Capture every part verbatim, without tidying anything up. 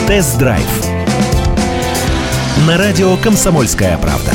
Тест-драйв на радио «Комсомольская правда».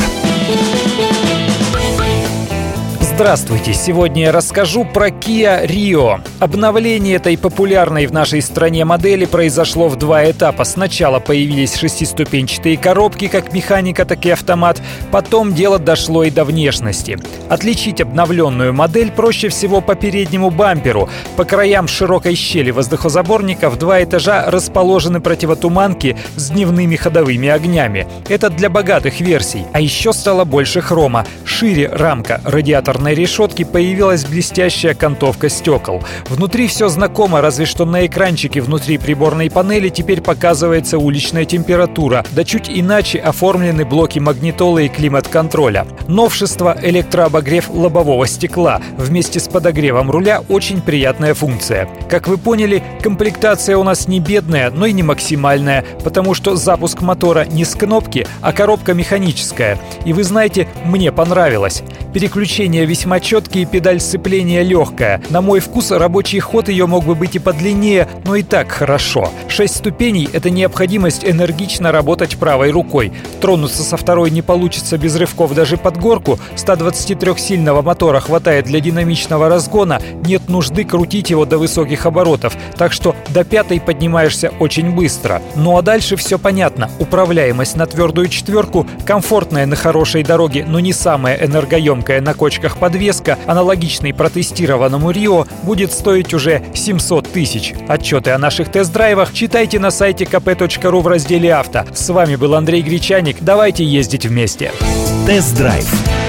Здравствуйте! Сегодня я расскажу про Kia Rio. Обновление этой популярной в нашей стране модели произошло в два этапа. Сначала появились шестиступенчатые коробки, как механика, так и автомат. Потом дело дошло и до внешности. Отличить обновленную модель проще всего по переднему бамперу. По краям широкой щели воздухозаборника в два этажа расположены противотуманки с дневными ходовыми огнями. Это для богатых версий. А еще стало больше хрома. Шире рамка радиаторной решетки, появилась блестящая окантовка стекол. Внутри все знакомо, разве что на экранчике внутри приборной панели теперь показывается уличная температура, да чуть иначе оформлены блоки магнитолы и климат-контроля. Новшество — электрообогрев лобового стекла. Вместе с подогревом руля очень приятная функция. Как вы поняли, комплектация у нас не бедная, но и не максимальная, потому что запуск мотора не с кнопки, а коробка механическая. И вы знаете, мне понравилось. Переключения весьма четкие, педаль сцепления легкая. На мой вкус, рабочий ход ее мог бы быть и подлиннее, но и так хорошо. Шесть ступеней — это необходимость энергично работать правой рукой. Тронуться со второй не получится без рывков даже под горку. сто двадцатитрёхсильного мотора хватает для динамичного разгона, нет нужды крутить его до высоких оборотов, так что до пятой поднимаешься очень быстро. Ну а дальше все понятно. Управляемость на твердую четверку, комфортная на хорошей дороге, но не самая энергоемкая на кочках подвеска, аналогичный протестированному Rio, будет стоить уже семьсот тысяч. Отчеты о наших тест-драйвах читайте на сайте ка пэ точка ру в разделе «Авто». С вами был Андрей Гречаник. Давайте ездить вместе. Тест-драйв